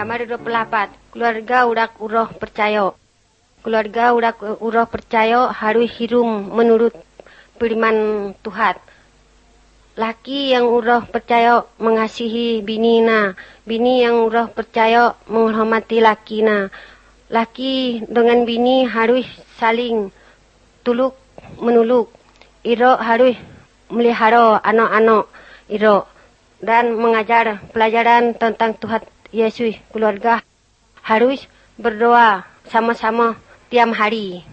Gambar 28. Keluarga urak uroh percaya. Keluarga urak uroh percaya harus hirum menurut firman Tuhan. Laki yang uroh percaya mengasihi binina. Bini yang uroh percaya menghormati lakina. Laki dengan bini harus saling tuluk menuluk. Iro harus melihara anak-anak iro dan mengajar pelajaran tentang Tuhan Yesus. Keluarga harus berdoa sama-sama tiap hari.